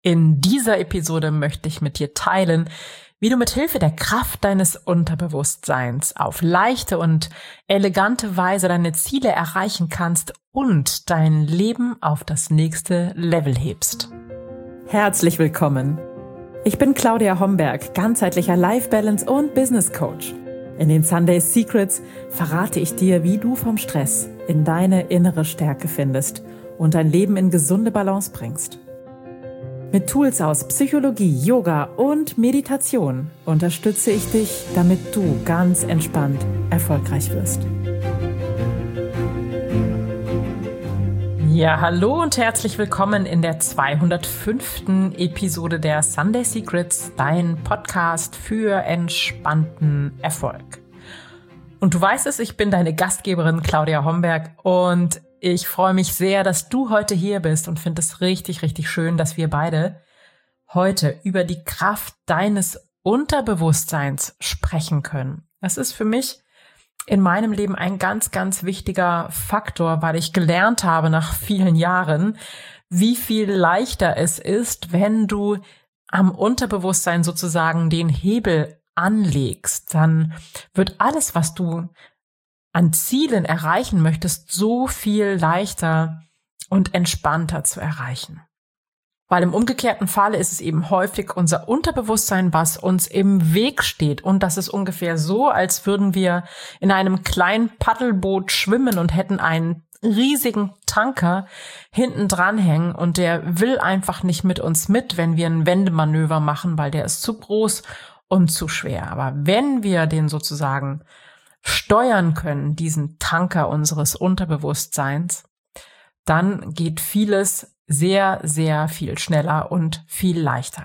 In dieser Episode möchte ich mit dir teilen, wie du mit Hilfe der Kraft deines Unterbewusstseins auf leichte und elegante Weise deine Ziele erreichen kannst und dein Leben auf das nächste Level hebst. Herzlich willkommen. Ich bin Claudia Homberg, ganzheitlicher Life Balance und Business Coach. In den Sunday Secrets verrate ich dir, wie du vom Stress in deine innere Stärke findest und dein Leben in gesunde Balance bringst. Mit Tools aus Psychologie, Yoga und Meditation unterstütze ich dich, damit du ganz entspannt erfolgreich wirst. Ja, hallo und herzlich willkommen in der 205. Episode der Sunday Secrets, dein Podcast für entspannten Erfolg. Und du weißt es, ich bin deine Gastgeberin Claudia Homberg und ich freue mich sehr, dass du heute hier bist und finde es richtig, richtig schön, dass wir beide heute über die Kraft deines Unterbewusstseins sprechen können. Das ist für mich in meinem Leben ein ganz, ganz wichtiger Faktor, weil ich gelernt habe nach vielen Jahren, wie viel leichter es ist, wenn du am Unterbewusstsein sozusagen den Hebel anlegst. Dann wird alles, was du an Zielen erreichen möchtest, so viel leichter und entspannter zu erreichen. Weil im umgekehrten Falle ist es eben häufig unser Unterbewusstsein, was uns im Weg steht. Und das ist ungefähr so, als würden wir in einem kleinen Paddelboot schwimmen und hätten einen riesigen Tanker hinten dran hängen und der will einfach nicht mit uns mit, wenn wir ein Wendemanöver machen, weil der ist zu groß und zu schwer. Aber wenn wir den sozusagen steuern können, diesen Tanker unseres Unterbewusstseins, dann geht vieles sehr, sehr viel schneller und viel leichter.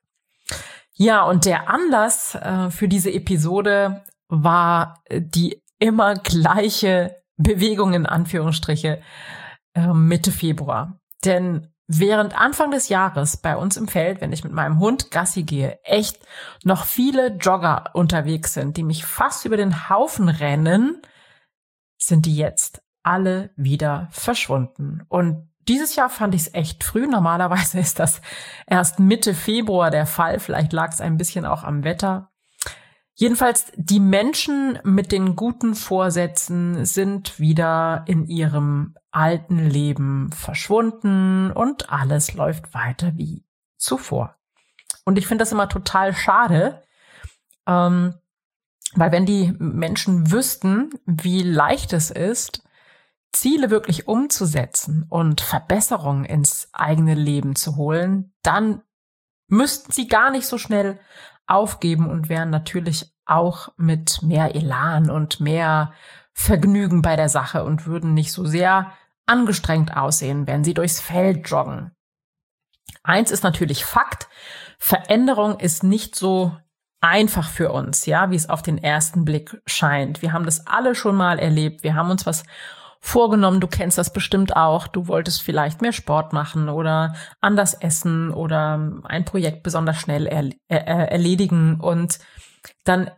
Ja, und der Anlass für diese Episode war die immer gleiche Bewegung in Anführungsstriche Mitte Februar. Denn während Anfang des Jahres bei uns im Feld, wenn ich mit meinem Hund Gassi gehe, echt noch viele Jogger unterwegs sind, die mich fast über den Haufen rennen, sind die jetzt alle wieder verschwunden. Und dieses Jahr fand ich es echt früh. Normalerweise ist das erst Mitte Februar der Fall. Vielleicht lag es ein bisschen auch am Wetter. Jedenfalls, die Menschen mit den guten Vorsätzen sind wieder in ihrem alten Leben verschwunden und alles läuft weiter wie zuvor. Und ich finde das immer total schade, weil wenn die Menschen wüssten, wie leicht es ist, Ziele wirklich umzusetzen und Verbesserungen ins eigene Leben zu holen, dann müssten sie gar nicht so schnell aufgeben und wären natürlich auch mit mehr Elan und mehr Vergnügen bei der Sache und würden nicht so sehr angestrengt aussehen, wenn sie durchs Feld joggen. Eins ist natürlich Fakt: Veränderung ist nicht so einfach für uns, ja, wie es auf den ersten Blick scheint. Wir haben das alle schon mal erlebt. Wir haben uns was vorgenommen, du kennst das bestimmt auch, du wolltest vielleicht mehr Sport machen oder anders essen oder ein Projekt besonders schnell erledigen und dann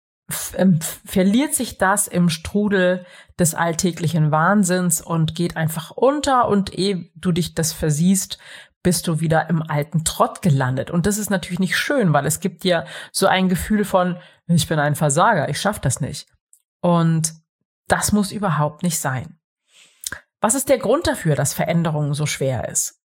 verliert sich das im Strudel des alltäglichen Wahnsinns und geht einfach unter und ehe du dich das versiehst, bist du wieder im alten Trott gelandet. Und das ist natürlich nicht schön, weil es gibt dir so ein Gefühl von, ich bin ein Versager, ich schaffe das nicht. Und das muss überhaupt nicht sein. Was ist der Grund dafür, dass Veränderung so schwer ist?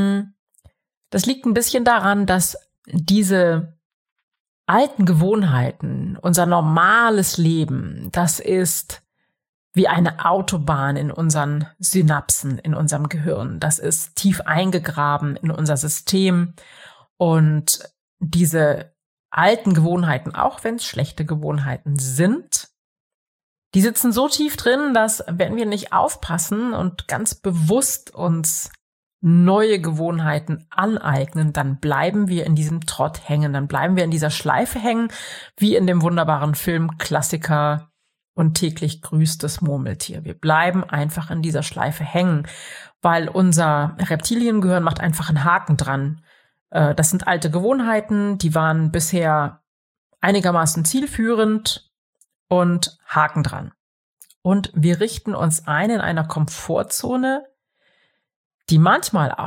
Das liegt ein bisschen daran, dass diese alten Gewohnheiten, unser normales Leben, das ist wie eine Autobahn in unseren Synapsen, in unserem Gehirn. Das ist tief eingegraben in unser System. Und diese alten Gewohnheiten, auch wenn es schlechte Gewohnheiten sind, die sitzen so tief drin, dass wenn wir nicht aufpassen und ganz bewusst uns neue Gewohnheiten aneignen, dann bleiben wir in diesem Trott hängen, dann bleiben wir in dieser Schleife hängen, wie in dem wunderbaren Film Klassiker und täglich grüßt das Murmeltier. Wir bleiben einfach in dieser Schleife hängen, weil unser Reptiliengehirn macht einfach einen Haken dran. Das sind alte Gewohnheiten, die waren bisher einigermaßen zielführend und Haken dran. Und wir richten uns ein in einer Komfortzone, die manchmal auch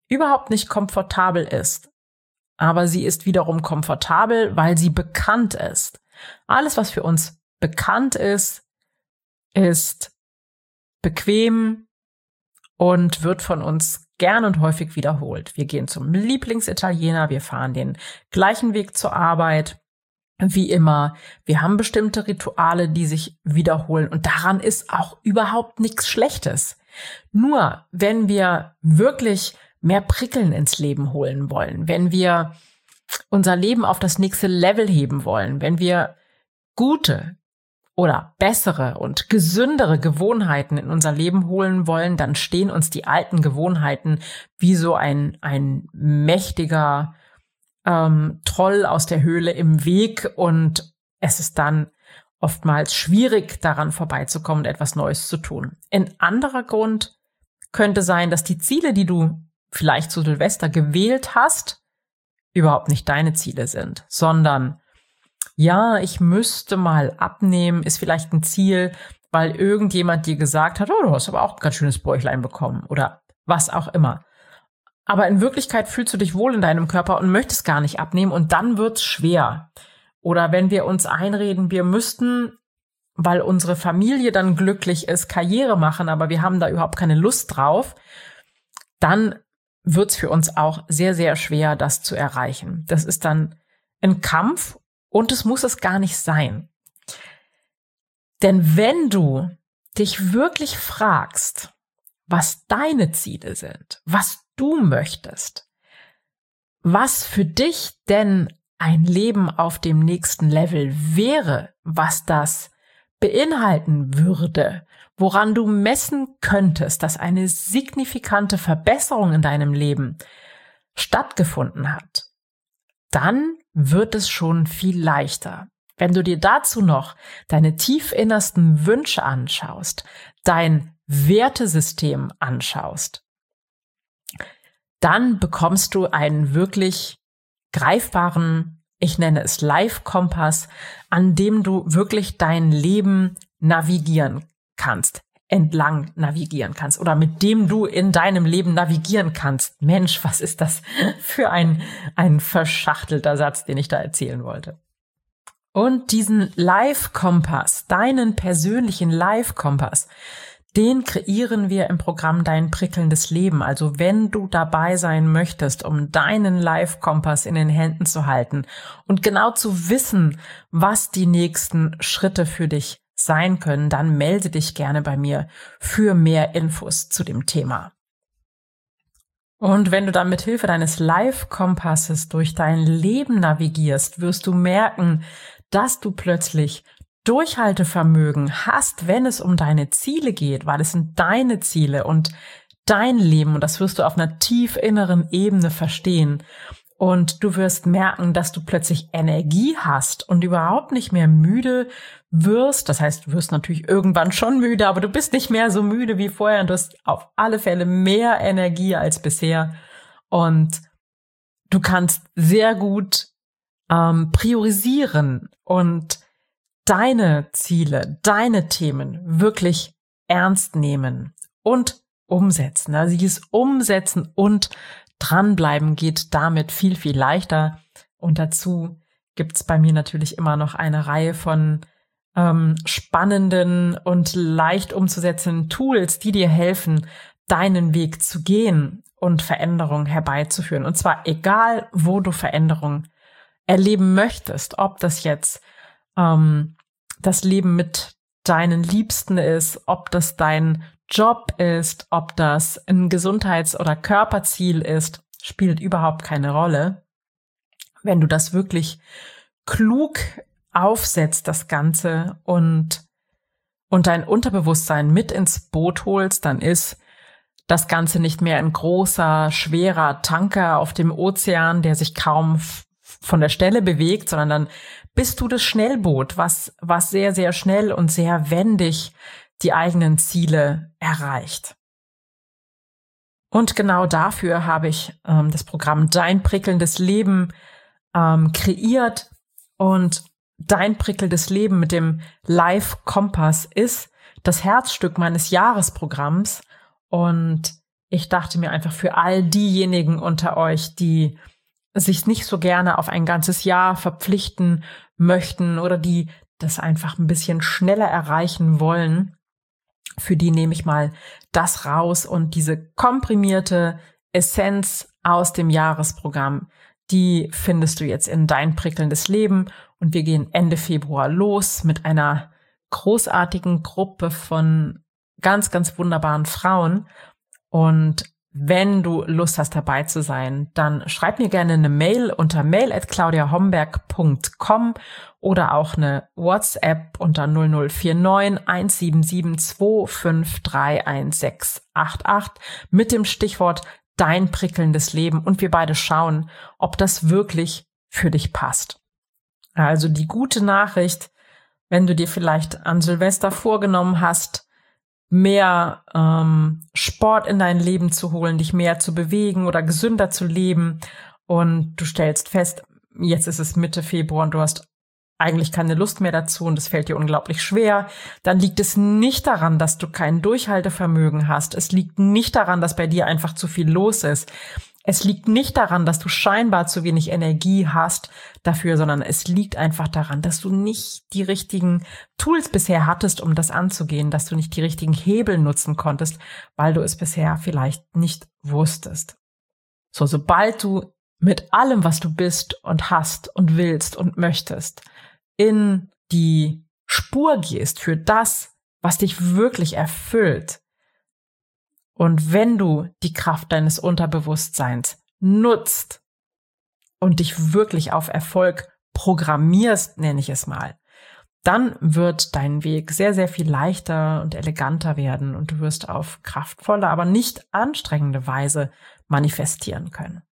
überhaupt nicht komfortabel ist. Aber sie ist wiederum komfortabel, weil sie bekannt ist. Alles, was für uns bekannt ist, ist bequem und wird von uns gern und häufig wiederholt. Wir gehen zum Lieblingsitaliener, wir fahren den gleichen Weg zur Arbeit, wie immer. Wir haben bestimmte Rituale, die sich wiederholen und daran ist auch überhaupt nichts Schlechtes. Nur wenn wir wirklich mehr Prickeln ins Leben holen wollen, wenn wir unser Leben auf das nächste Level heben wollen, wenn wir gute oder bessere und gesündere Gewohnheiten in unser Leben holen wollen, dann stehen uns die alten Gewohnheiten wie so ein mächtiger Troll aus der Höhle im Weg und es ist dann oftmals schwierig, daran vorbeizukommen und etwas Neues zu tun. Ein anderer Grund könnte sein, dass die Ziele, die du vielleicht zu Silvester gewählt hast, überhaupt nicht deine Ziele sind, sondern ja, ich müsste mal abnehmen, ist vielleicht ein Ziel, weil irgendjemand dir gesagt hat, oh, du hast aber auch ein ganz schönes Bäuchlein bekommen oder was auch immer. Aber in Wirklichkeit fühlst du dich wohl in deinem Körper und möchtest gar nicht abnehmen und dann wird's schwer. Oder wenn wir uns einreden, wir müssten, weil unsere Familie dann glücklich ist, Karriere machen, aber wir haben da überhaupt keine Lust drauf, dann wird's für uns auch sehr, sehr schwer, das zu erreichen. Das ist dann ein Kampf und es muss es gar nicht sein. Denn wenn du dich wirklich fragst, was deine Ziele sind, was du möchtest, was für dich denn ein Leben auf dem nächsten Level wäre, was das beinhalten würde, woran du messen könntest, dass eine signifikante Verbesserung in deinem Leben stattgefunden hat, dann wird es schon viel leichter. Wenn du dir dazu noch deine tiefinnersten Wünsche anschaust, dein Wertesystem anschaust, dann bekommst du einen wirklich greifbaren, ich nenne es Life-Kompass, an dem du wirklich dein Leben navigieren kannst, entlang navigieren kannst oder mit dem du in deinem Leben navigieren kannst. Mensch, was ist das für ein verschachtelter Satz, den ich da erzählen wollte. Und diesen Life-Kompass, deinen persönlichen Life-Kompass, den kreieren wir im Programm Dein prickelndes Leben. Also wenn du dabei sein möchtest, um deinen Life-Kompass in den Händen zu halten und genau zu wissen, was die nächsten Schritte für dich sein können, dann melde dich gerne bei mir für mehr Infos zu dem Thema. Und wenn du dann mit Hilfe deines Life-Kompasses durch dein Leben navigierst, wirst du merken, dass du plötzlich Durchhaltevermögen hast, wenn es um deine Ziele geht, weil es sind deine Ziele und dein Leben und das wirst du auf einer tief inneren Ebene verstehen. Und du wirst merken, dass du plötzlich Energie hast und überhaupt nicht mehr müde wirst. Das heißt, du wirst natürlich irgendwann schon müde, aber du bist nicht mehr so müde wie vorher und du hast auf alle Fälle mehr Energie als bisher. Und du kannst sehr gut priorisieren und deine Ziele, deine Themen wirklich ernst nehmen und umsetzen. Also dieses Umsetzen und dranbleiben geht damit viel, viel leichter. Und dazu gibt's bei mir natürlich immer noch eine Reihe von spannenden und leicht umzusetzenden Tools, die dir helfen, deinen Weg zu gehen und Veränderung herbeizuführen. Und zwar egal, wo du Veränderung erleben möchtest, ob das jetzt das Leben mit deinen Liebsten ist, ob das dein Job ist, ob das ein Gesundheits- oder Körperziel ist, spielt überhaupt keine Rolle. Wenn du das wirklich klug aufsetzt, das Ganze, und dein Unterbewusstsein mit ins Boot holst, dann ist das Ganze nicht mehr ein großer, schwerer Tanker auf dem Ozean, der sich kaum von der Stelle bewegt, sondern dann bist du das Schnellboot, was sehr, sehr schnell und sehr wendig die eigenen Ziele erreicht. Und genau dafür habe ich das Programm Dein prickelndes Leben kreiert. Und Dein prickelndes Leben mit dem Life-Kompass ist das Herzstück meines Jahresprogramms. Und ich dachte mir einfach für all diejenigen unter euch, die sich nicht so gerne auf ein ganzes Jahr verpflichten möchten oder die das einfach ein bisschen schneller erreichen wollen, für die nehme ich mal das raus und diese komprimierte Essenz aus dem Jahresprogramm, die findest du jetzt in Dein prickelndes Leben und wir gehen Ende Februar los mit einer großartigen Gruppe von ganz, ganz wunderbaren Frauen. Und wenn du Lust hast, dabei zu sein, dann schreib mir gerne eine Mail unter mail@claudiahomberg.com oder auch eine WhatsApp unter 0049 177 253 1688 mit dem Stichwort Dein prickelndes Leben und wir beide schauen, ob das wirklich für dich passt. Also die gute Nachricht, wenn du dir vielleicht an Silvester vorgenommen hast, mehr Sport in dein Leben zu holen, dich mehr zu bewegen oder gesünder zu leben und du stellst fest, jetzt ist es Mitte Februar und du hast eigentlich keine Lust mehr dazu und es fällt dir unglaublich schwer, dann liegt es nicht daran, dass du kein Durchhaltevermögen hast. Es liegt nicht daran, dass bei dir einfach zu viel los ist. Es liegt nicht daran, dass du scheinbar zu wenig Energie hast dafür, sondern es liegt einfach daran, dass du nicht die richtigen Tools bisher hattest, um das anzugehen, dass du nicht die richtigen Hebel nutzen konntest, weil du es bisher vielleicht nicht wusstest. So, sobald du mit allem, was du bist und hast und willst und möchtest, in die Spur gehst für das, was dich wirklich erfüllt, und wenn du die Kraft deines Unterbewusstseins nutzt und dich wirklich auf Erfolg programmierst, nenne ich es mal, dann wird dein Weg sehr, sehr viel leichter und eleganter werden und du wirst auf kraftvolle, aber nicht anstrengende Weise manifestieren können.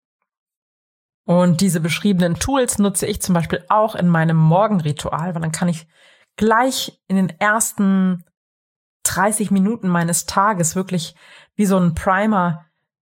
Und diese beschriebenen Tools nutze ich zum Beispiel auch in meinem Morgenritual, weil dann kann ich gleich in den ersten 30 Minuten meines Tages wirklich wie so ein Primer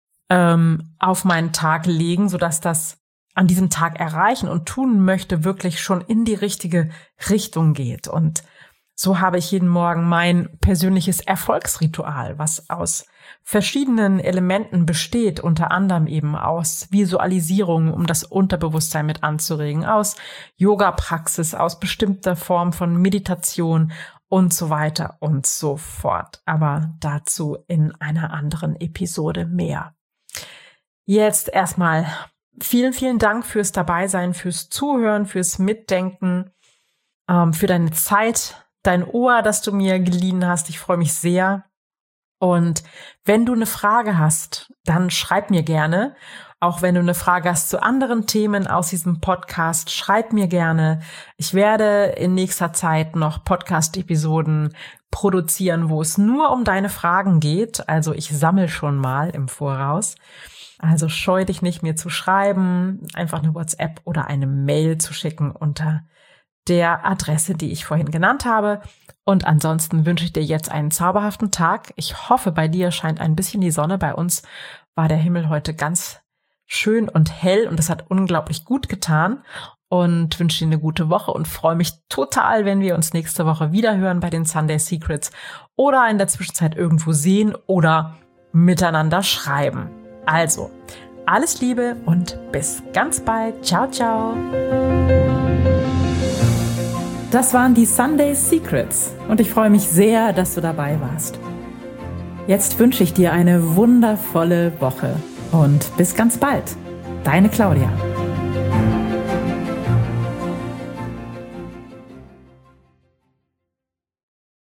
auf meinen Tag legen, sodass das an diesem Tag erreichen und tun möchte wirklich schon in die richtige Richtung geht. Und so habe ich jeden Morgen mein persönliches Erfolgsritual, was aus verschiedenen Elementen besteht, unter anderem eben aus Visualisierung, um das Unterbewusstsein mit anzuregen, aus Yoga-Praxis, aus bestimmter Form von Meditation und so weiter und so fort. Aber dazu in einer anderen Episode mehr. Jetzt erstmal vielen, vielen Dank fürs Dabeisein, fürs Zuhören, fürs Mitdenken, für deine Zeit, dein Ohr, das du mir geliehen hast. Ich freue mich sehr. Und wenn du eine Frage hast, dann schreib mir gerne. Auch wenn du eine Frage hast zu anderen Themen aus diesem Podcast, schreib mir gerne. Ich werde in nächster Zeit noch Podcast-Episoden produzieren, wo es nur um deine Fragen geht. Also ich sammle schon mal im Voraus. Also scheu dich nicht, mir zu schreiben, einfach eine WhatsApp oder eine Mail zu schicken unter der Adresse, die ich vorhin genannt habe. Und ansonsten wünsche ich dir jetzt einen zauberhaften Tag. Ich hoffe, bei dir scheint ein bisschen die Sonne. Bei uns war der Himmel heute ganz schön und hell und das hat unglaublich gut getan. Und wünsche dir eine gute Woche und freue mich total, wenn wir uns nächste Woche wieder hören bei den Sunday Secrets oder in der Zwischenzeit irgendwo sehen oder miteinander schreiben. Also, alles Liebe und bis ganz bald. Ciao, ciao. Das waren die Sunday Secrets und ich freue mich sehr, dass du dabei warst. Jetzt wünsche ich dir eine wundervolle Woche und bis ganz bald. Deine Claudia.